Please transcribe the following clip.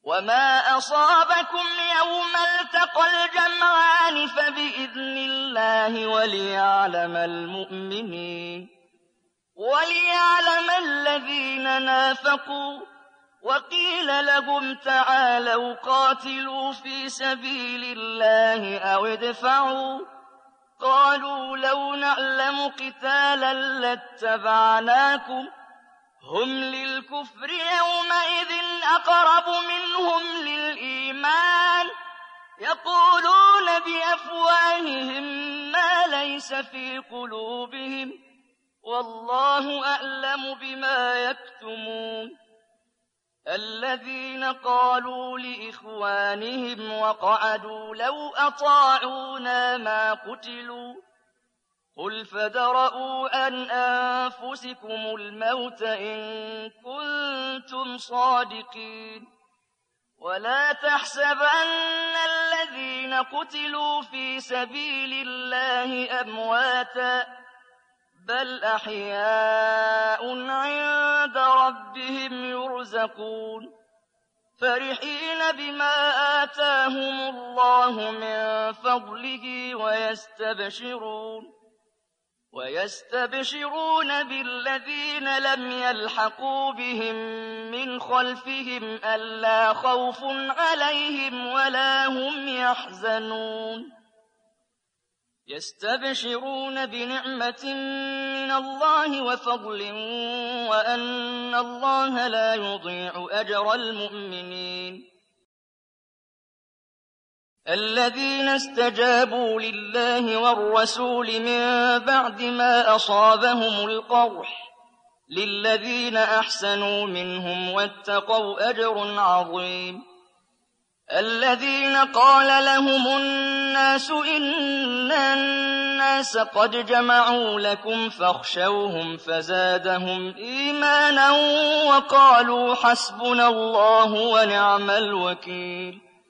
وما أصابكم يوم التقى الجمعان فبإذن الله وليعلم المؤمنين وليعلم الذين نافقوا. وقيل لهم تعالوا قاتلوا في سبيل الله أو ادفعوا. قالوا لو نعلم قتالا لاتبعناكم هم للكفر يومئذ أقرب منهم للإيمان يقولون بأفواههم ما ليس في قلوبهم والله أعلم بما يكتمون. الذين قالوا لإخوانهم وقعدوا لو أطاعونا ما قتلوا قل فادرءوا عن أنفسكم الموت إن كنتم صادقين. ولا تحسبن الذين قتلوا في سبيل الله أمواتا بل أحياء عند ربهم يرزقون فرحين بما آتاهم الله من فضله ويستبشرون بالذين لم يلحقوا بهم من خلفهم ألا خوف عليهم ولا هم يحزنون يستبشرون بنعمة من الله وفضل وأن الله لا يضيع أجر المؤمنين. الذين استجابوا لله والرسول من بعد ما أصابهم القرح للذين أحسنوا منهم واتقوا أجر عظيم. الذين قال لهم الناس إن الناس قد جمعوا لكم فاخشوهم فزادهم إيمانا وقالوا حسبنا الله ونعم الوكيل.